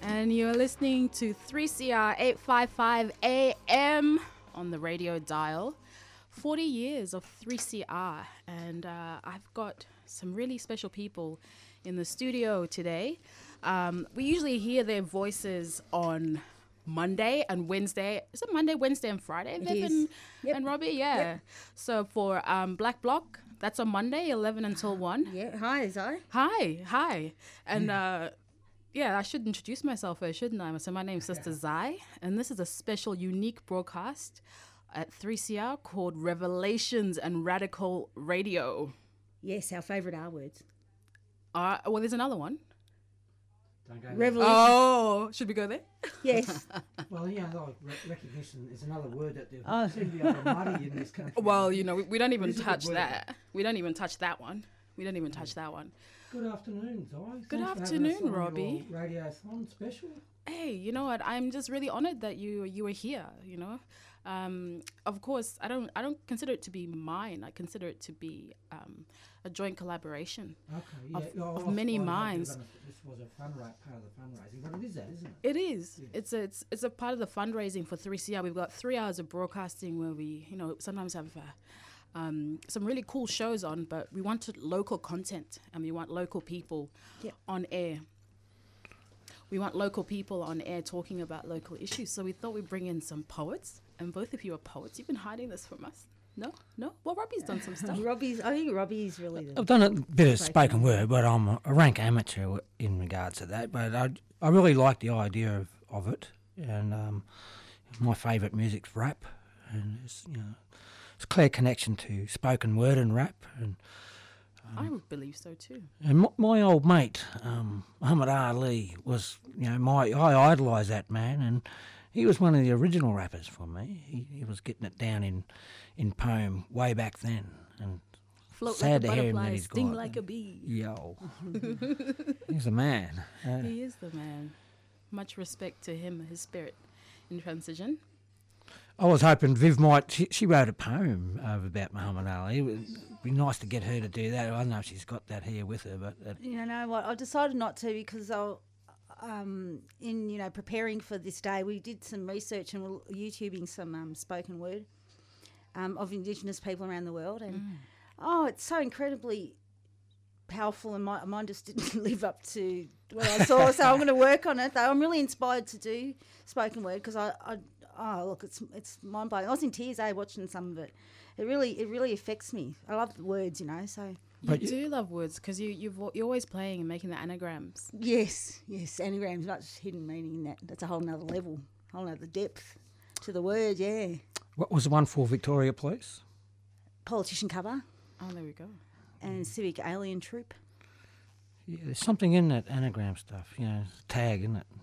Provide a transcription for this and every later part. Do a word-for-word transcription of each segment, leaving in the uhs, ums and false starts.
and you're listening to three C R eight fifty-five A M on the radio dial. forty years of three C R, and uh, I've got some really special people in the studio today. Um, we usually hear their voices on Monday and Wednesday. Is it Monday, Wednesday, and Friday? It Viv is. and, Yep. and Robbie, yeah. Yep. So for um, Black Block, that's on Monday, eleven until one. Yeah, hi, Zai. Hi, hi. And uh, yeah, I should introduce myself first, shouldn't I? So my name's Sister Zai, and this is a special, unique broadcast at three C R called Revelations and Radical Radio. Yes, our favourite R words. Uh, well, there's another one. Don't go there. Revolution. Oh, should we go there? Yes. Well, yeah, like re- recognition is another word that they Oh. seem to be able to muddy in this country. Well, you know, we, we don't even It is a good touch word. that. We don't even touch that one. We don't even touch that one. Good afternoon, Zai. Good Thanks for having afternoon, us on Robbie. your Radiothon special. Hey, you know what? I'm just really honored that you you were here. You know, um, of course, I don't I don't consider it to be mine. I consider it to be um, a joint collaboration. Okay, yeah. Of- yeah, I of was- many I was minds. gonna- This was a fund ra- part of the fundraising, but it is that, isn't it? It is. Yeah. It's a it's it's a part of the fundraising for three C R. We've got three hours of broadcasting where we you know sometimes have. Uh, Um, some really cool shows on, but we wanted local content and we want local people Yep. on air. We want local people on air talking about local issues. So we thought we'd bring in some poets, and both of you are poets. You've been hiding this from us. No? No? Well, Robbie's done some stuff. Robbie's, I think Robbie's really the... I've done a bit of Spoken spoken word, but I'm a rank amateur w- in regards to that. But I, I really like the idea of, of it, and um, my favourite music's rap, and it's you know it's a clear connection to spoken word and rap, and I would believe so too. and my, my old mate um, Muhammad Ali was you know my I idolised that man, and he was one of the original rappers for me. He, he was getting it down in in poem way back then, and Float sad like a to hear him that butterfly, he's sting gone. like a bee. Yo, he's a man. Uh, He is the man. Much respect to him, his spirit in transition. I was hoping Viv might. She, she wrote a poem uh, about Muhammad Ali. It would be nice to get her to do that. I don't know if she's got that here with her, but uh, You know what? I decided not to because I'll, um, in you know preparing for this day, we did some research and we're YouTubing some um, spoken word um, of Indigenous people around the world, and oh, it's so incredibly powerful, and my, mine just didn't live up to what I saw. So I'm going to work on it. Though I'm really inspired to do spoken word because I, I, oh look, it's it's mind blowing. I was in tears, eh, watching some of it. It really it really affects me. I love the words, you know. So. You But you- do love words because you, you've, al- you're always playing and making the anagrams. Yes, yes, anagrams, not just hidden meaning in that. That's a whole nother level, whole nother depth to the word, yeah. what was the one for Victoria Police? Politician cover Oh, there we go. and civic alien troop. Yeah, there's something in that anagram stuff. You know, tag, isn't it?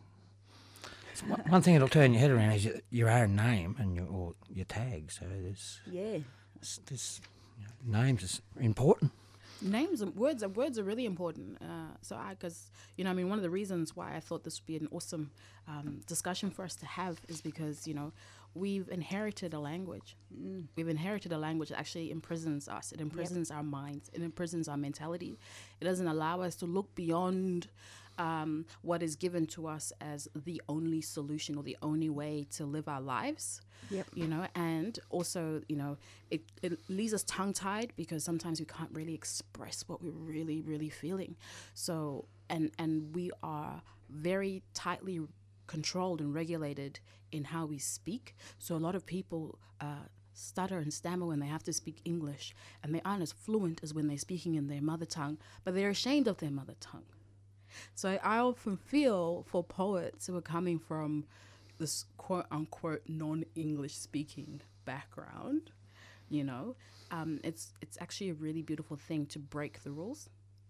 It's one, one thing that'll turn your head around is your, your own name and your or your tag. So there's Yeah. this, this you know, names is important. Names and words, and words are really important. Uh, so I, because, you know, I mean, one of the reasons why I thought this would be an awesome um, discussion for us to have is because, you know, we've inherited a language. Mm. We've inherited a language that actually imprisons us. It imprisons our minds. It imprisons our mentality. It doesn't allow us to look beyond um, what is given to us as the only solution or the only way to live our lives. Yep. You know, and also, you know, it, it leaves us tongue-tied because sometimes we can't really express what we're really, really feeling. So, and and we are very tightly controlled and regulated in how we speak. So a lot of people uh, stutter and stammer when they have to speak English, and they aren't as fluent as when they're speaking in their mother tongue, but they're ashamed of their mother tongue. So I often feel for poets who are coming from this quote-unquote non-English speaking background, you know, um, it's it's actually a really beautiful thing to break the rules.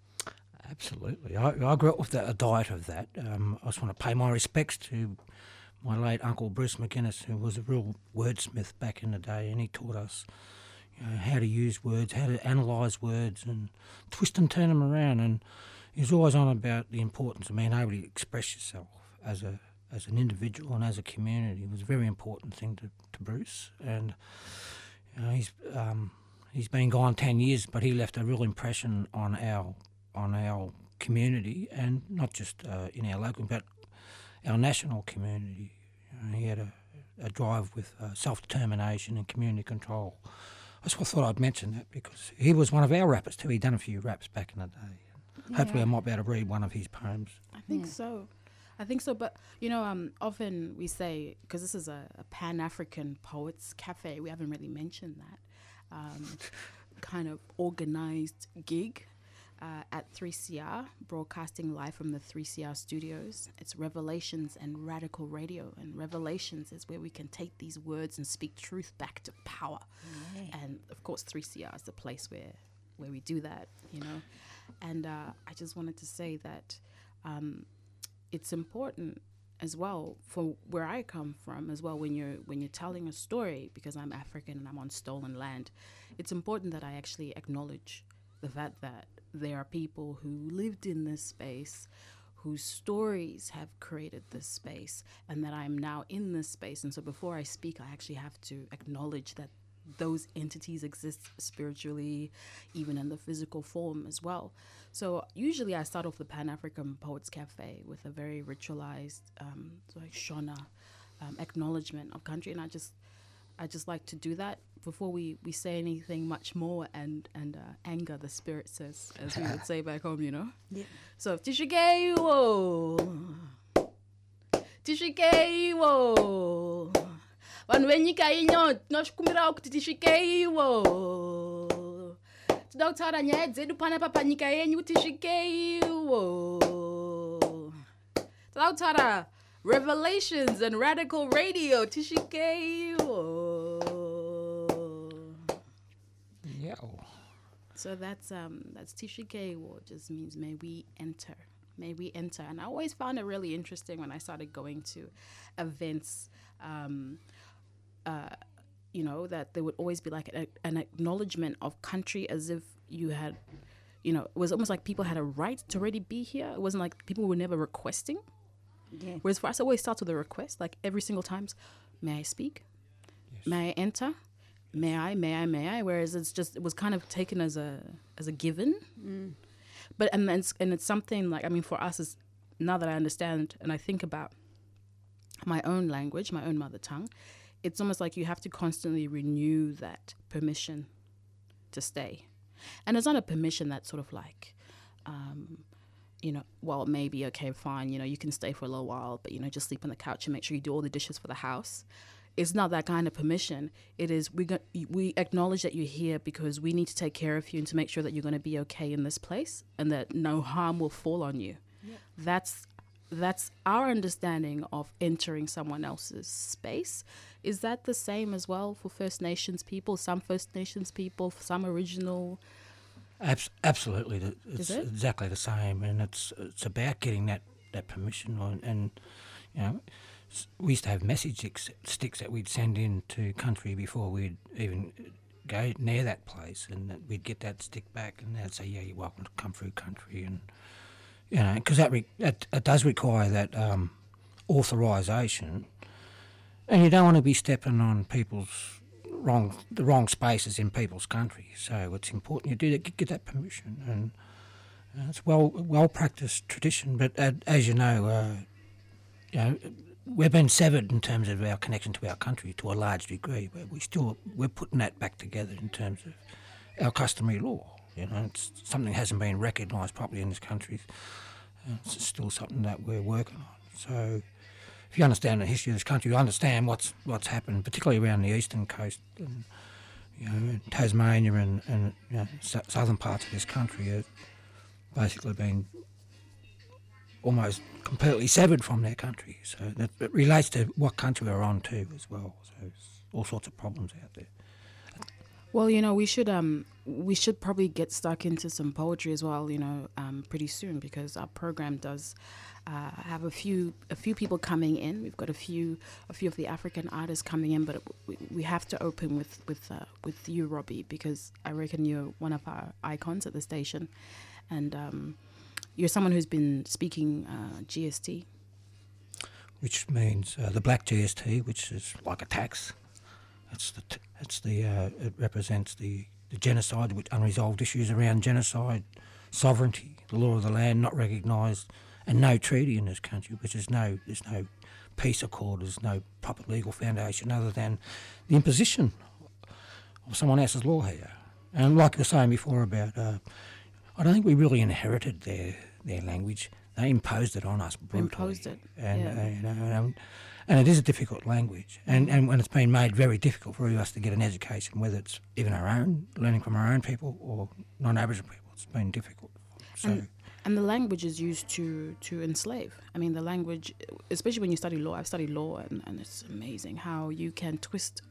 Absolutely. I, I grew up with that, a diet of that. Um, I just want to pay my respects to my late uncle Bruce McGuinness, who was a real wordsmith back in the day, and he taught us you know, how to use words, how to analyse words and twist and turn them around. And he was always on about the importance of being able to express yourself as a as an individual and as a community. It was a very important thing to, to Bruce. And you know, he's um, he's been gone ten years, but he left a real impression on our on our community, and not just uh, in our local, but our national community. You know, he had a, a drive with uh, self-determination and community control. I just thought I'd mention that because he was one of our rappers too. He'd done a few raps back in the day. Yeah. Hopefully I might be able to read one of his poems. I think Yeah. so. I think so. But, you know, um, often we say, because this is a, a Pan-African Poets Cafe, we haven't really mentioned that um, kind of organised gig uh, at three C R, broadcasting live from the three C R studios. It's Revelations and Radical Radio. And Revelations is where we can take these words and speak truth back to power. Yeah. And, of course, three C R is the place where, where we do that, you know. And uh, I just wanted to say that um, it's important as well for where I come from as well when you're when you're telling a story, because I'm African and I'm on stolen land. It's important that I actually acknowledge the fact that there are people who lived in this space, whose stories have created this space, and that I'm now in this space. And so before I speak, I actually have to acknowledge that those entities exist spiritually, even in the physical form as well. So usually I start off the Pan-African Poets Cafe with a very ritualized, um, like Shona um, acknowledgement of country, and I just, I just like to do that before we, we say anything much more and and uh, anger the spirits, as as we would say back home, you know. Yeah. So Tishikewo, Tishikewo. Vanhu venyika inyo tinokumbirawo kuti tisvikeiwo, toda kutaura nyaya dzedu panapa panyika yenyu kuti tisvikeiwo, toda kutaura Revelations and Radical Radio tisvikeiwo. Yeah. So that's um that's tisvikeiwo, just means may we enter. May we enter. And I always found it really interesting when I started going to events, um, uh, you know, that there would always be like a, an acknowledgement of country, as if you had, you know, it was almost like people had a right to already be here. It wasn't like people were never requesting. Yeah. Whereas for us, it always starts with a request, like every single time, may I speak? Yes. May I enter? May I, may I, may I? Whereas it's just, it was kind of taken as a as a given. Mm. But and then it's, and it's something like, I mean, for us, is now that I understand and I think about my own language, my own mother tongue, it's almost like you have to constantly renew that permission to stay. And it's not a permission that's sort of like, um, you know, well, maybe, okay, fine, you know, you can stay for a little while, but, you know, just sleep on the couch and make sure you do all the dishes for the house. It's not that kind of permission. It is, we go, we acknowledge that you're here because we need to take care of you and to make sure that you're going to be okay in this place and that no harm will fall on you. Yeah. That's that's our understanding of entering someone else's space. Is that the same as well for First Nations people? Some First Nations people, some Aboriginal? Abs- absolutely, the- it's Is it? exactly the same, and it's it's about getting that, that permission. On, and you know, s- we used to have message ex- sticks that we'd send in to country before we'd even go near that place, and that we'd get that stick back, and they'd say, "Yeah, you're welcome to come through country," and you know, because that, re- that it does require that um, authorisation, and you don't want to be stepping on people's wrong the wrong spaces in people's country. So it's important you do that, get that permission, and uh, it's well well practiced tradition. But uh, as you know, uh, you know, we've been severed in terms of our connection to our country to a large degree, but we still we're putting that back together in terms of our customary law. You know, it's something that hasn't been recognised properly in this country. Uh, it's still something that we're working on. So if you understand the history of this country, you understand what's what's happened, particularly around the eastern coast, and you know, Tasmania and, and you know, s- southern parts of this country have basically been almost completely severed from their country. So that it relates to what country we're on too as well. So there's all sorts of problems out there. Well, you know, we should um we should probably get stuck into some poetry as well, you know, um, pretty soon, because our program does uh, have a few a few people coming in. We've got a few a few of the African artists coming in, but we, we have to open with with uh, with you, Robbie, because I reckon you're one of our icons at the station, and um, you're someone who's been speaking uh, G S T. Which means uh, the black G S T, which is like a tax. It's the t- it's the uh, it represents the, the genocide, with unresolved issues around genocide, sovereignty, the law of the land not recognised, and no treaty in this country, because there's no there's no peace accord, there's no proper legal foundation other than the imposition of someone else's law here. And like you were saying before about, uh, I don't think we really inherited their their language. They imposed it on us brutally. Imposed it, and, yeah. uh, you know, and, and it is a difficult language. And, and when it's been made very difficult for us to get an education, whether it's even our own, learning from our own people or non-Aboriginal people, it's been difficult. So. And, and the language is used to, to enslave. I mean, the language, especially when you study law, I've studied law, and, and it's amazing how you can twist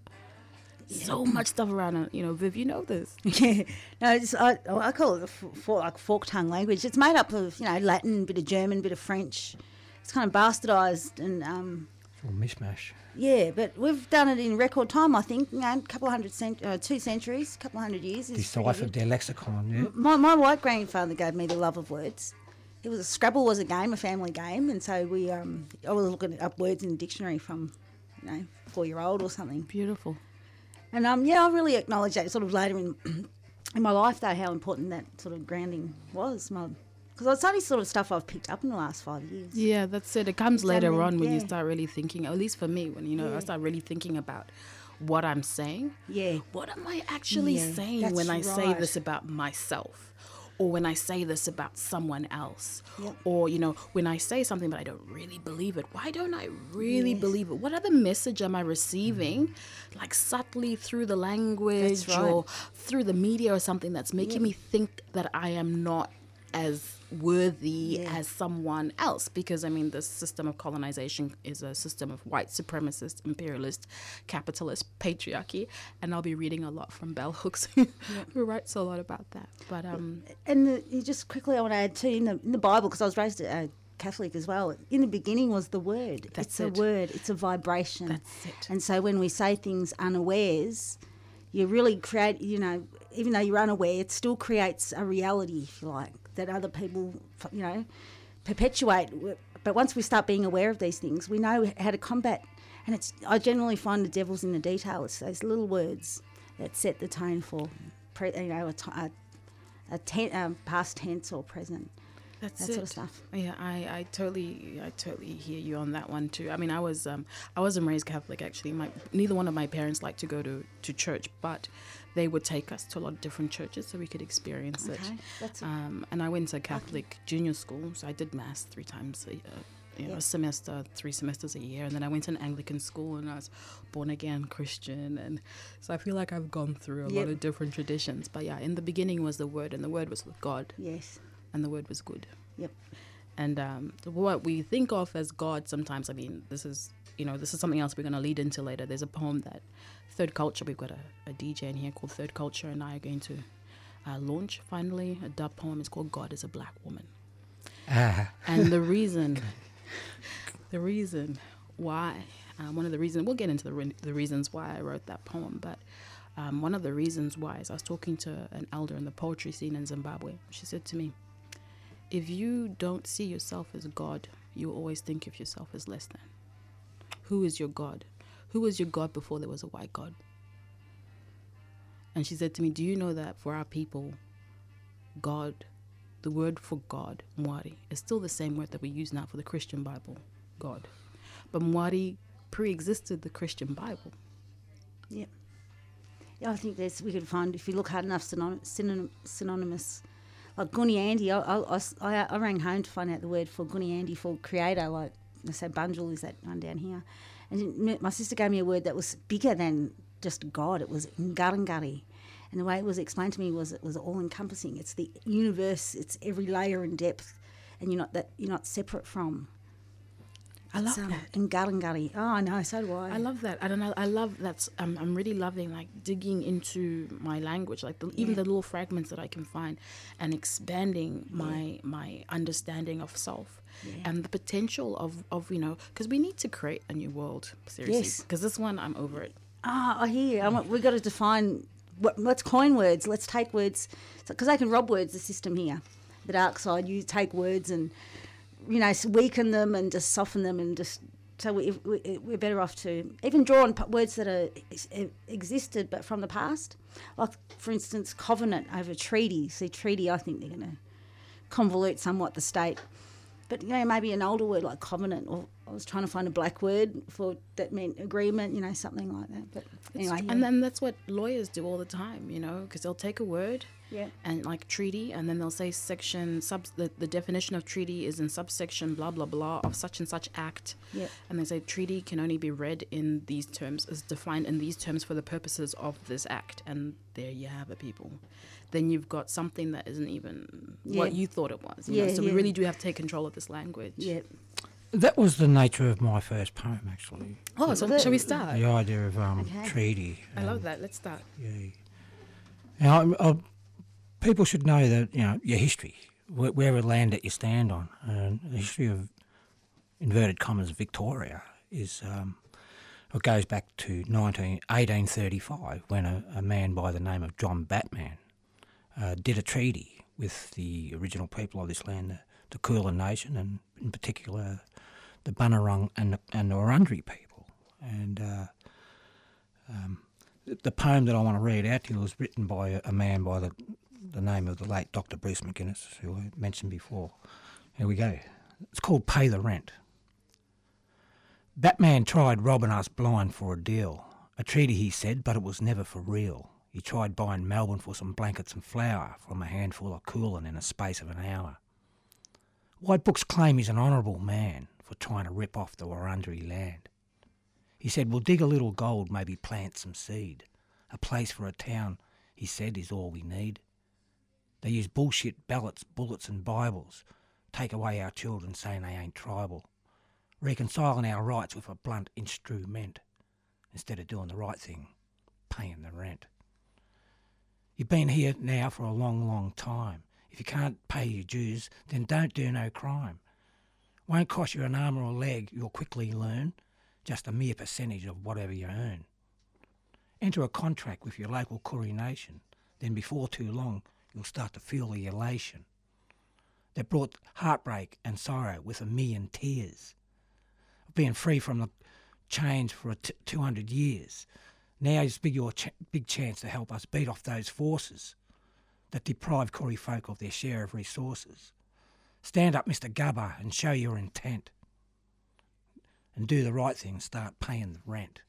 so much stuff around. And, you know, Viv, you know this. Yeah, no, it's, I, I call it a f- for, like fork tongue language. It's made up of, you know, Latin, bit of German, bit of French. It's kind of bastardised and um, It's all mishmash. yeah, but we've done it in record time. I think, you know, a couple of hundred cent- uh, two centuries, a couple of hundred years. Is pretty Deciphered good. their lexicon, yeah. My my white grandfather gave me the love of words. It was Scrabble was a game, a family game, and so we um I was looking up words in the dictionary from, you know, four year old or something. Beautiful. And um yeah, I really acknowledge that sort of later in in my life though, how important that sort of grounding was. My because it's only sort of stuff I've picked up in the last five years. Yeah, that's it. It comes later Examining, on when you yeah. start really thinking, at least for me, when, you know, Yeah. I start really thinking about what I'm saying. Yeah. What am I actually Yeah, saying that's when I say right. this about myself? Or when I say this about someone else? Yep. Or, you know, when I say something but I don't really believe it, why don't I really Yes. believe it? What other message am I receiving, like subtly through the language That's right. or through the media or something that's making me think that I am not as worthy Yeah. as someone else? Because I mean, the system of colonization is a system of white supremacist, imperialist, capitalist patriarchy, and I'll be reading a lot from Bell Hooks, who writes a lot about that. But um, And the, you just quickly, I want to add too, in the, in the Bible, because I was raised uh, Catholic as well, in the beginning was the word. That's it's it. a word, it's a vibration. That's it. And so when we say things unawares, you really create, you know, even though you're unaware, it still creates a reality, if you like, that other people, you know, perpetuate. But once we start being aware of these things, we know how to combat. And it's, I generally find the devil's in the detail. It's those little words that set the tone for, pre, you know, a, t- a, a ten, um, past tense or present. that's That it. sort of stuff. Yeah, I, I totally, I totally hear you on that one too. I mean, I was, um, I wasn't raised Catholic actually. My neither one of my parents liked to go to, to church, but they would take us to a lot of different churches so we could experience it. Okay, that's Um, and I went to Catholic junior school, so I did mass three times a, uh, you know, Yeah. a semester, three semesters a year, and then I went to an Anglican school, and I was born again Christian, and so I feel like I've gone through a Yep. lot of different traditions. But yeah, in the beginning was the Word, and the Word was with God, yes. and the Word was good. Yep. And um, what we think of as God sometimes, I mean, this is, you know, this is something else we're going to lead into later. There's a poem that Third Culture, we've got a, a D J in here called Third Culture, and I are going to uh, launch finally a dub poem. It's called God is a Black Woman. Ah, And the reason, the reason why, uh, one of the reasons, we'll get into the, re- the reasons why I wrote that poem, but um, one of the reasons why is I was talking to an elder in the poetry scene in Zimbabwe. She said to me, if you don't see yourself as God, you always think of yourself as less than. Who is your God? Who was your God before there was a white God? And she said to me, do you know that for our people, God, the word for God, Mwari, is still the same word that we use now for the Christian Bible, God. But Mwari pre-existed the Christian Bible. Yep. Yeah, I think there's, we could find, if you look hard enough, synonym, synonym, synonymous. Like Guniandi, I, I, I, I rang home to find out the word for Guniandi for creator, like I say Bunjil is that one down here. And it, my sister gave me a word that was bigger than just God. It was Ngarangari. And the way it was explained to me was it was all encompassing. It's the universe, it's every layer and depth, and you're not that you're not separate from. I love So, that. Ngarangari. Oh, I know, so do I. I love that. I don't know. I love that's. Um, I'm really loving like digging into my language, like the, even Yeah. the little fragments that I can find, and expanding my my understanding of self, Yeah. and the potential of of you know, because we need to create a new world. Seriously, Yes. because this one I'm over it. Ah, I hear you. I want, we've got to define, what, let's coin words. Let's take words, because they can rob words, the system here. The dark side, you take words and, you know, s- weaken them and just soften them and just, so we, we, we're better off to even draw on p- words that are ex- existed but from the past. Like, for instance, covenant over treaty. See, treaty, I think they're going to convolute somewhat the state. but you know, maybe an older word like covenant, or I was trying to find a black word for that meant agreement, you know, something like that. But anyway, yeah. And then that's what lawyers do all the time, you know, because they'll take a word yeah. and like treaty, and then they'll say section, sub, the, the definition of treaty is in subsection blah, blah, blah of such and such act. Yeah. And they say treaty can only be read in these terms, is defined in these terms for the purposes of this act. And there you have it, people. Then you've got something that isn't even Yeah. what you thought it was. You Yeah, know? So yeah. we really do have to take control of this language. Yeah. That was the nature of my first poem, actually. Oh, so The- shall we start? The idea of um, Okay. treaty. I um, love that. Let's start. Yeah. Now, I, I, people should know that, you know, your history, wh- wherever land that you stand on, and the history of inverted commas Victoria is, um, it goes back to nineteen, eighteen thirty-five when a, a man by the name of John Batman uh, did a treaty with the original people of this land, the, the Kulin Nation, and in particular the Bunurong and the, and the Wurundjeri people. And uh, um, the, the poem that I want to read out to you was written by a, a man by the, the name of the late Doctor Bruce McGuinness, who I mentioned before. Here we go. It's called Pay the Rent. Batman tried robbing us blind for a deal. A treaty, he said, but it was never for real. He tried buying Melbourne for some blankets and flour from a handful of Kulin in a space of an hour. White books claim he's an honourable man for trying to rip off the Wurundjeri land. He said, we'll dig a little gold, maybe plant some seed. A place for a town, he said, is all we need. They use bullshit ballots, bullets and Bibles. Take away our children saying they ain't tribal. Reconciling our rights with a blunt instrument instead of doing the right thing, paying the rent. You've been here now for a long, long time. If you can't pay your dues, then don't do no crime. Won't cost you an arm or a leg, you'll quickly learn, just a mere percentage of whatever you earn. Enter a contract with your local Koori Nation, then before too long you'll start to feel the elation that brought heartbreak and sorrow with a million tears. Being free from the chains for a t- two hundred years. Now is big your ch- big chance to help us beat off those forces that deprive Koori folk of their share of resources. Stand up, Mister Gubba, and show your intent. And do the right thing and start paying the rent.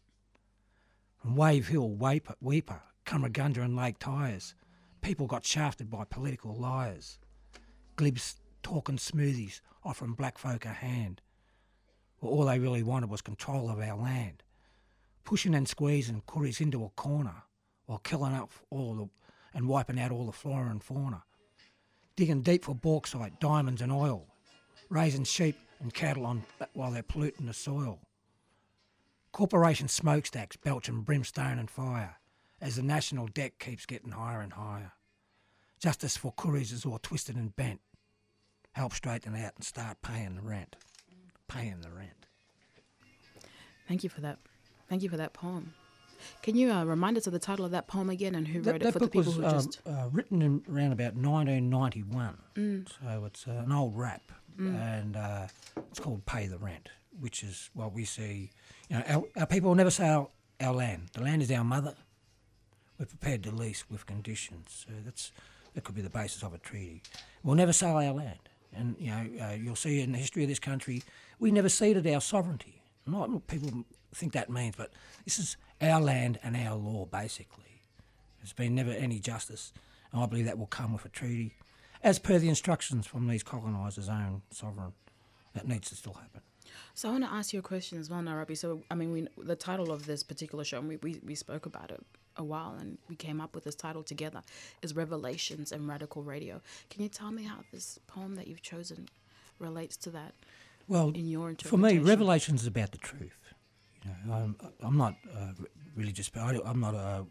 From Wave Hill, Weeper, Weeper Cummeragunja and Lake Tyres, people got shafted by political liars. Glibs talking smoothies, offering black folk a hand. Well, all they really wanted was control of our land. Pushing and squeezing Kooris into a corner while killing up all the and wiping out all the flora and fauna. Digging deep for bauxite, diamonds and oil. Raising sheep and cattle on while they're polluting the soil. Corporation smokestacks belching brimstone and fire as the national debt keeps getting higher and higher. Justice for Kooris is all twisted and bent. Help straighten out and start paying the rent. Paying the rent. Thank you for that. Thank you for that poem. Can you uh, remind us of the title of that poem again and who That, wrote it that for the book people was who um, just... uh, written in around about nineteen ninety-one, Mm. so it's uh, an old rap, Mm. and uh, it's called Pay the Rent, which is what we see. You know, our, our people will never sell our land. The land is our mother. We're prepared to lease with conditions. So that's that could be the basis of a treaty. We'll never sell our land. And, you know, uh, you'll see in the history of this country, we never ceded our sovereignty. Not what people think that means, but this is our land and our law, basically. There's been never any justice, and I believe that will come with a treaty, as per the instructions from these colonisers' own sovereign. That needs to still happen. So I want to ask you a question as well, Nairobi. So, I mean, we, the title of this particular show, and we, we, we spoke about it a while, and we came up with this title together, is Revelations and Radical Radio. Can you tell me how this poem that you've chosen relates to that Well, in your for interpretation? me, Revelations is about the truth. You know, I'm, I'm not uh, religious, but I, I'm not uh,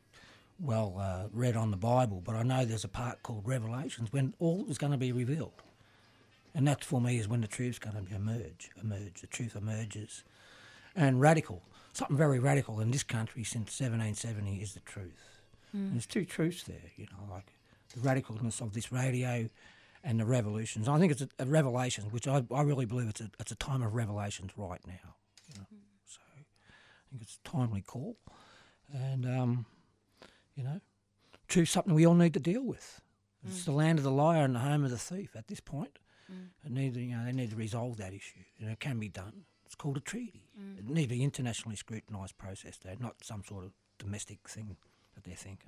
well uh, read on the Bible, but I know there's a part called Revelations when all is going to be revealed. And that, for me, is when the truth's going to emerge, emerge, the truth emerges. And radical, something very radical in this country since seventeen seventy is the truth. Mm. And there's two truths there, you know, like the radicalness of this radio and the revolutions. I think it's a, a revelation, which I, I really believe it's a, it's a time of revelations right now. You know? Mm. So I think it's a timely call. And, um, you know, truth's something we all need to deal with. It's mm. the land of the liar and the home of the thief at this point. Mm. It need, you know, they need to resolve that issue, and it can be done. It's called a treaty. Mm. It needs an internationally scrutinised process, though, not some sort of domestic thing that they're thinking.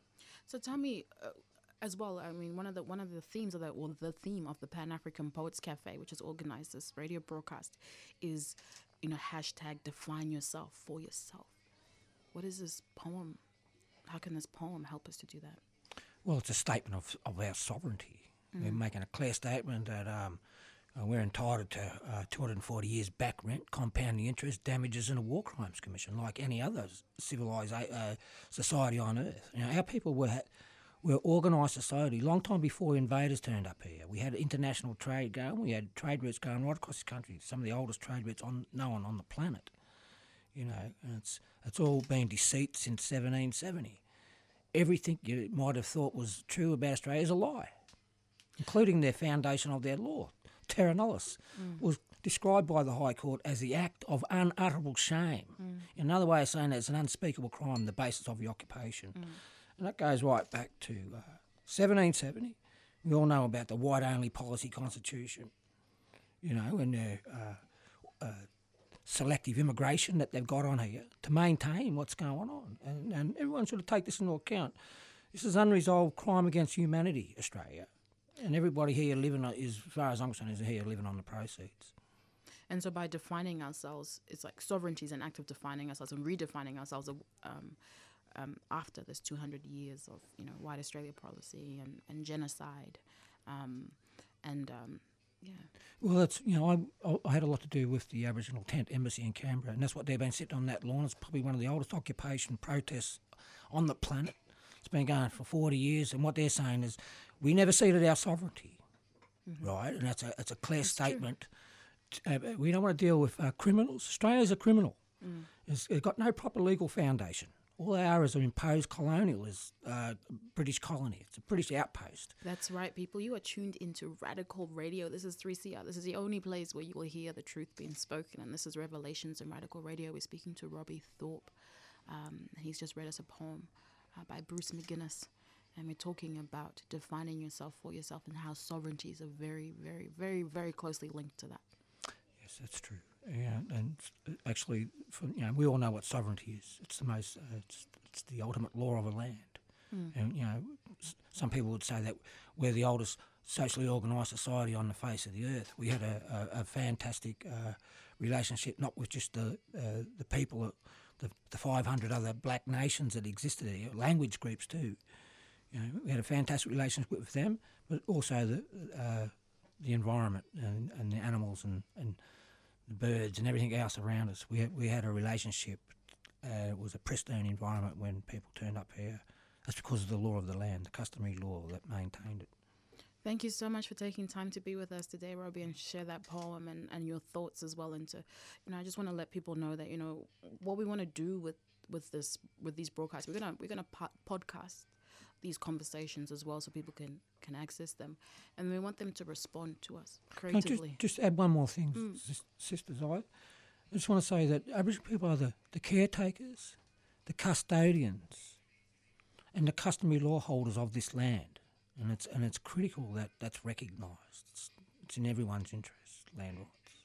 So tell me, uh, as well, I mean, one of the one of the themes of the well, the theme of the Pan African Poets Cafe, which has organised this radio broadcast, is, you know, hashtag define yourself for yourself. What is this poem? How can this poem help us to do that? Well, it's a statement of, of our sovereignty. Mm. We're making a clear statement that um, uh, we're entitled to uh, two hundred forty years back rent, compounding interest, damages, and a war crimes commission, like any other civilised uh, society on earth. You know, our people were were organised society long time before invaders turned up here. We had international trade going. We had trade routes going right across the country. Some of the oldest trade routes on known on the planet. You know, and it's it's all been deceit since seventeen seventy. Everything you might have thought was true about Australia is a lie, including their foundation of their law. Terra nullius mm. was described by the High Court as the act of unutterable shame. Mm. Another way of saying it is an unspeakable crime, the basis of the occupation. Mm. And that goes right back to uh, seventeen seventy. We all know about the white-only policy constitution, you know, and their uh, uh, selective immigration that they've got on here to maintain what's going on. And, and everyone should take this into account. This is unresolved crime against humanity, Australia. And everybody here living, on, is, as far as I'm concerned, is here living on the proceeds. And so by defining ourselves, it's like sovereignty is an act of defining ourselves and redefining ourselves um, um, after this two hundred years of, you know, white Australia policy and, and genocide. Um, and... Um, Yeah. Well, it's, you know, I, I had a lot to do with the Aboriginal Tent Embassy in Canberra, and that's what they've been sitting on that lawn. It's probably one of the oldest occupation protests on the planet. It's been going for forty years, and what they're saying is we never ceded our sovereignty, mm-hmm. right? And that's a, it's a clear that's statement. Uh, we don't want to deal with uh, criminals. Australia's a criminal. Mm. It's, it's got no proper legal foundation. All they are is an imposed colonialist uh, British colony. It's a British outpost. That's right, people. You are tuned into Radical Radio. This is three C R. This is the only place where you will hear the truth being spoken. And this is Revelations in Radical Radio. We're speaking to Robbie Thorpe. Um, he's just read us a poem uh, by Bruce McGuinness. And we're talking about defining yourself for yourself and how sovereignty is a very, very, very, very closely linked to that. Yes, that's true. Yeah, and actually, for, you know, we all know what sovereignty is. It's the most, uh, it's, it's the ultimate law of a land. Mm. And you know, s- some people would say that we're the oldest socially organised society on the face of the earth. We had a, a, a fantastic uh, relationship, not with just the uh, the people, the the five hundred other black nations that existed here, language groups too. You know, we had a fantastic relationship with them, but also the uh, the environment and, and the animals and, and the birds and everything else around us. We had, we had a relationship. Uh, it was a pristine environment when people turned up here. That's because of the law of the land, the customary law that maintained it. Thank you so much for taking time to be with us today, Robbie, and share that poem and, and your thoughts as well. Into, you know, I just want to let people know that, you know, what we want to do with, with this with these broadcasts. We're gonna we're gonna po- podcast these conversations as well, so people can, can access them, and we want them to respond to us creatively. Just, just add one more thing, Mm. s- sisters. I just want to say that Aboriginal people are the, the caretakers, the custodians, and the customary law holders of this land, and it's and it's critical that that's recognised. It's, it's in everyone's interest, land rights.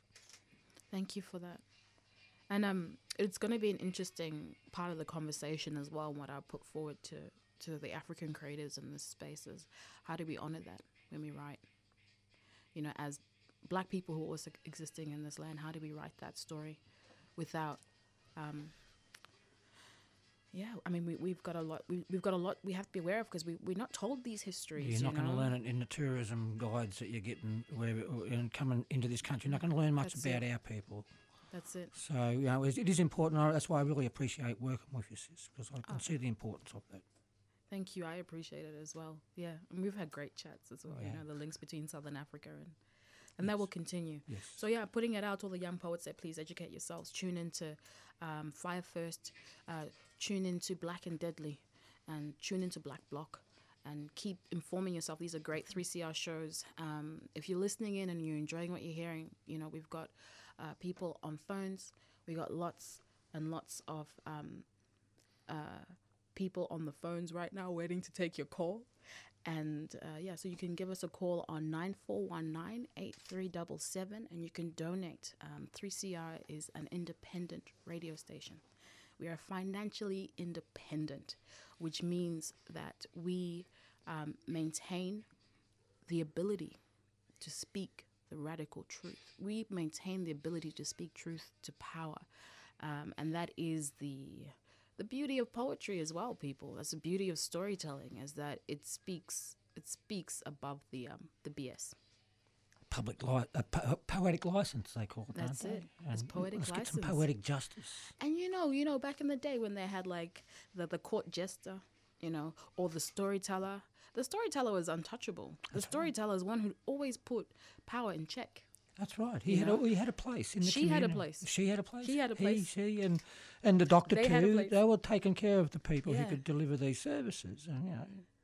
Thank you for that. And um, it's going to be an interesting part of the conversation as well, and what I put forward to to the African creators in this space is how do we honour that when we write? You know, as black people who are also existing in this land, how do we write that story without, um, yeah, I mean, we, we've got a lot, we, we've got a lot we have to be aware of because we, we're not told these histories. You're you not going to know? learn it in the tourism guides that you're getting wherever, and coming into this country. You're not going to learn much That's about it. our people. That's it. So, you know, it, it is important. I, that's why I really appreciate working with you, sis, because I can Oh. see the importance of that. Thank you. I appreciate it as well. Yeah. And we've had great chats as well, Yeah. you know, the links between Southern Africa and and that will continue. Yes. So yeah, putting it out to all the young poets that please educate yourselves. Tune into um, Fire First, uh, tune into Black and Deadly, and tune into Black Bloc, and keep informing yourself. These are great three C R shows. Um, if you're listening in and you're enjoying what you're hearing, you know, we've got uh, people on phones. We got lots and lots of um, uh, people on the phones right now waiting to take your call. And uh, yeah, so you can give us a call on nine four one nine, eight three seven seven, and you can donate. Um, three C R is an independent radio station. We are financially independent, which means that we um, maintain the ability to speak the radical truth. We maintain the ability to speak truth to power. Um, and that is the the beauty of poetry as well, people. That's the beauty of storytelling, is that it speaks it speaks above the um, the B S. Public li- a po- poetic license, they call it. That's don't it. They? It's And poetic let's license. get some poetic justice. And you know, you know, back in the day when they had like the, the court jester, you know, or the storyteller. The storyteller was untouchable. The That's storyteller is one who always put power in check. That's right. He You had know? a, he had a place in the She had a community. place. She had a place. She had a He, place. she, and and the doctor They too. had a place. They were taking care of the people Yeah. who could deliver these services, and you know.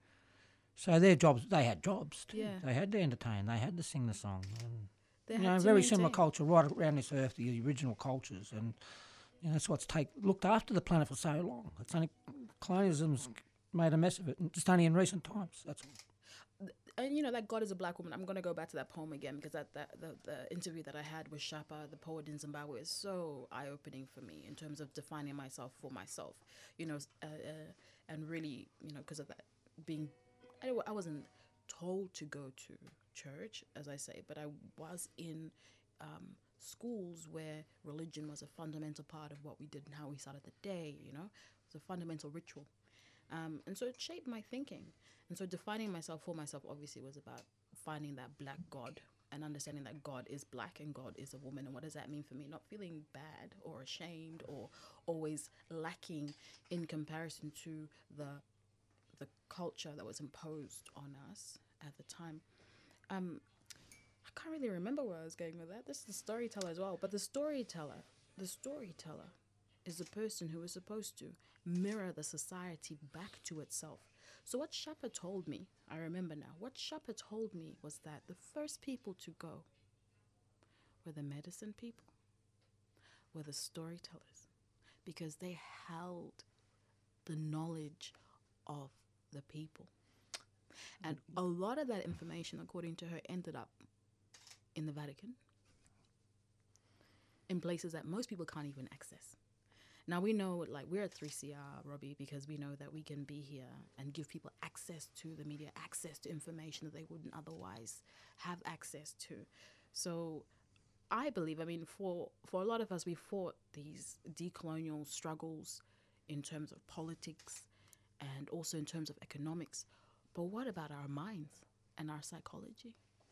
So their jobs, they had jobs too. Yeah. They had to entertain. They had to sing the song. And, They you had know, to very similar maintain. culture right around this earth, the original cultures, and you know, that's what's take looked after the planet for so long. It's only colonialism's made a mess of it, and just only in recent times. That's all. And you know that God is a black woman. I'm gonna go back to that poem again because that, that the, the interview that I had with Shapa, the poet in Zimbabwe, is so eye opening for me in terms of defining myself for myself. You know, uh, uh, and really, you know, because of that being, I, I wasn't told to go to church, as I say, but I was in um, schools where religion was a fundamental part of what we did and how we started the day. You know, it was a fundamental ritual. Um, and so it shaped my thinking. And so defining myself for myself obviously was about finding that black God and understanding that God is black and God is a woman. And what does that mean for me? Not feeling bad or ashamed or always lacking in comparison to the the culture that was imposed on us at the time. Um, I can't really remember where I was going with that. This is the storyteller as well. But the storyteller, the storyteller is the person who is supposed to mirror the society back to itself. So what Shapa told me, I remember now, what Shapa told me was that the first people to go were the medicine people, were the storytellers, because they held the knowledge of the people. And a lot of that information, according to her, ended up in the Vatican, in places that most people can't even access. Now we know, like, we're at three C R, Robbie, because we know that we can be here and give people access to the media, access to information that they wouldn't otherwise have access to. So I believe, I mean, for, for a lot of us, we fought these decolonial struggles in terms of politics and also in terms of economics. But what about our minds and our psychology?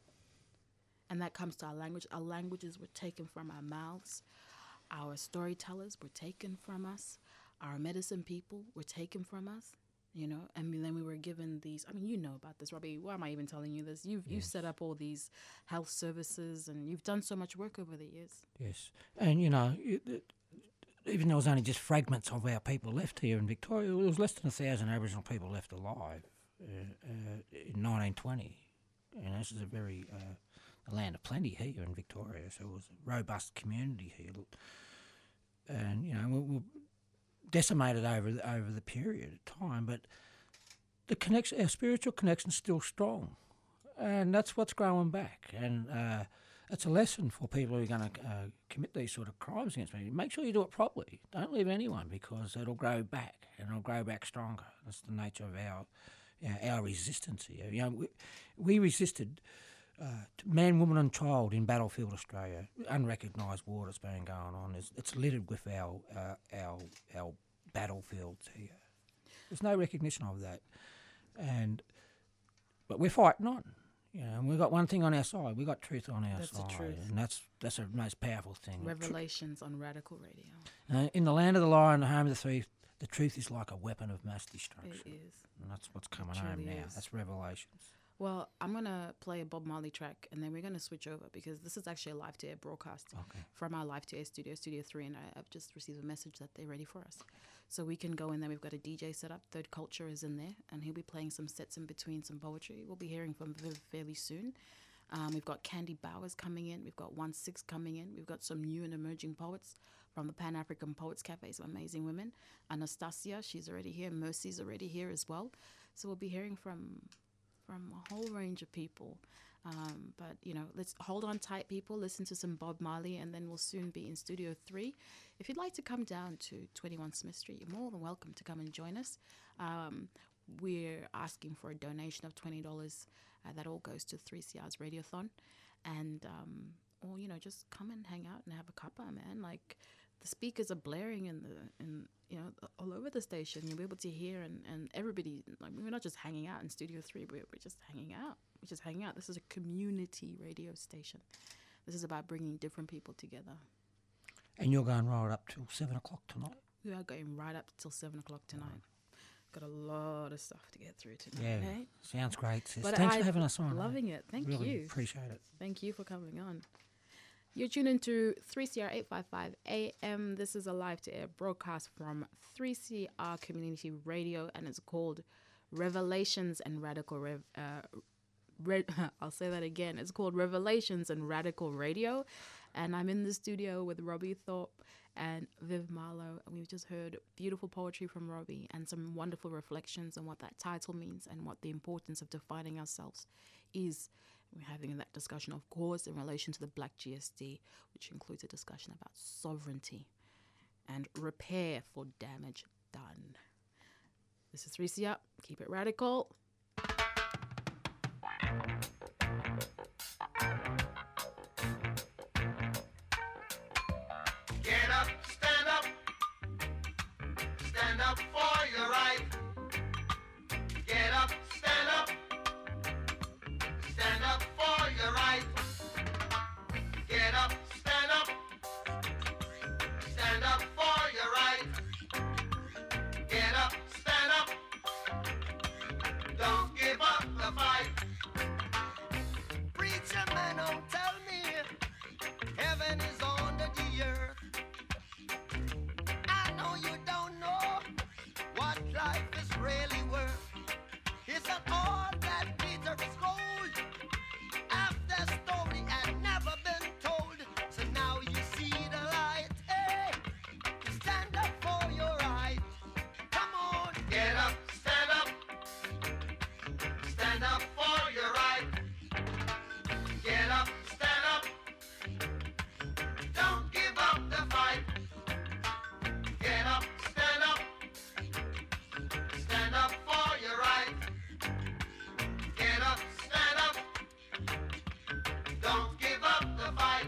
And that comes to our language. Our languages were taken from our mouths. Our storytellers were taken from us. Our medicine people were taken from us, you know, and then we were given these, I mean, you know about this, Robbie. Why am I even telling you this? You've, Yes. you've set up all these health services and you've done so much work over the years. Yes, and you know, it, it, even though it was only just fragments of our people left here in Victoria, there was less than a thousand Aboriginal people left alive uh, uh, in nineteen twenty. And this is a very uh, a land of plenty here in Victoria, so it was a robust community here. And you know, we we're decimated over the, over the period of time, but the connection, our spiritual connection, is still strong, and that's what's growing back. And uh, it's a lesson for people who are going to uh, commit these sort of crimes against me. Make sure you do it properly. Don't leave anyone, because it'll grow back, and it'll grow back stronger. That's the nature of our you know, our resistance here. You know, we, we resisted. Uh, man, woman and child in battlefield Australia, unrecognised war that's been going on. It's, it's littered with our, uh, our our battlefields here. There's no recognition of that, and but we're fighting on. You know, and we've got one thing on our side. We've got truth on our That's the side, truth. and that's that's the most powerful thing. Revelations on Radical Radio. Uh, in the land of the lion, the home of the thief, the truth is like a weapon of mass destruction. It is. And that's what's coming truly home now. is. That's Revelations. Well, I'm going to play a Bob Marley track and then we're going to switch over because this is actually a live to air broadcast Okay. from our live to air studio, Studio three, and I, I've just received a message that they're ready for us. So we can go in there. We've got a D J set up. Third Culture is in there and he'll be playing some sets in between some poetry. We'll be hearing from Viv fairly soon. Um, we've got Candy Bowers coming in. We've got one six coming in. We've got some new and emerging poets from the Pan-African Poets Cafe, some amazing women. Anastasia, she's already here. Mercy's already here as well. So we'll be hearing from from a whole range of people. Um, but, you know, let's hold on tight, people. Listen to some Bob Marley, and then we'll soon be in Studio three. If you'd like to come down to twenty-one Smith Street, you're more than welcome to come and join us. Um, we're asking for a donation of twenty dollars. Uh, that all goes to three C R's Radiothon. And, um, or, you know, just come and hang out and have a cuppa, man. Like, the speakers are blaring in the, in, you know, all over the station. You'll be able to hear, and, and everybody, like, we're not just hanging out in Studio three, we're, we're just hanging out. We're just hanging out. This is a community radio station. This is about bringing different people together. And you're going right up till seven o'clock tonight? We are going right up till seven o'clock tonight. Got a lot of stuff to get through tonight. Yeah, eh? sounds great, sis. But Thanks I for having us on. Loving eh? it. Thank really you. appreciate it. Thank you for coming on. You're tuned into three C R eight fifty-five A M. This is a live-to-air broadcast from three C R Community Radio, and it's called Revelations and Radical Rev. Uh, Red, I'll say that again. It's called Revelations and Radical Radio, and I'm in the studio with Robbie Thorpe and Viv Marlowe, and we've just heard beautiful poetry from Robbie and some wonderful reflections on what that title means and what the importance of defining ourselves is. We're having that discussion, of course, in relation to the Black G S D, which includes a discussion about sovereignty and repair for damage done. This is three C R. Keep it radical. Get up, stand up, stand up for your right. Get up, stand up, stand up for your right. Get up, stand up, stand up for your right. Get up, stand up, don't give up the fight. Preacher man, don't tell me heaven is under the earth. I know you don't know what life is really worth. It's not all that glitter is gold. After story had never been told, so now you see the light. Hey, stand up for your right. Come on, get up, stand up, stand up for your right. Get up, stand up, don't give up the fight. Get up, stand up, stand up for your right. Get up, stand up, don't give up the fight.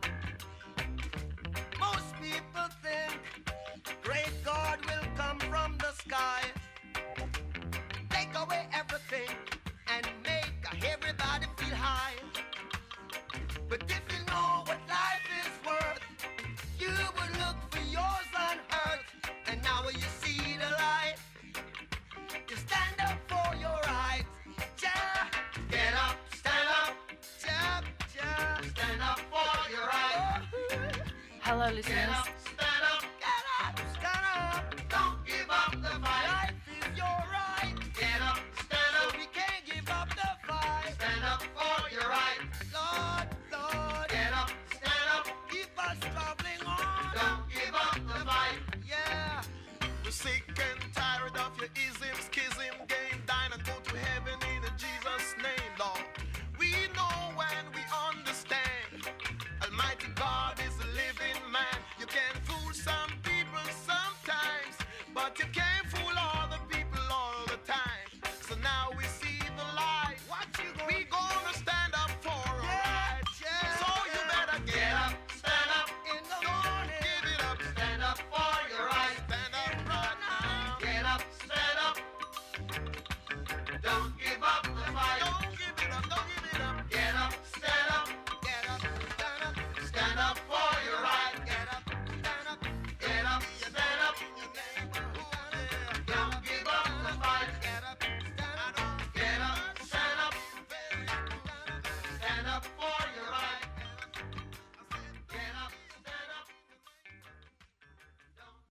Most people think great God will come from the sky, take away everything and make everybody feel high. But if you know what life is worth, you would look for yours on earth. And now you see the light, you stand up for your rights. Yeah. Get up, stand up, yeah, yeah. Stand up for your rights. Hello, Get listeners. up, stand up, get up, stand up. Don't give up the fight. Life is your right. Get up, stand up. We can't give up the fight. Stand up for your right. Lord, Lord. Get up, stand up. Keep us traveling on. Don't give up the fight. Yeah. We're sick and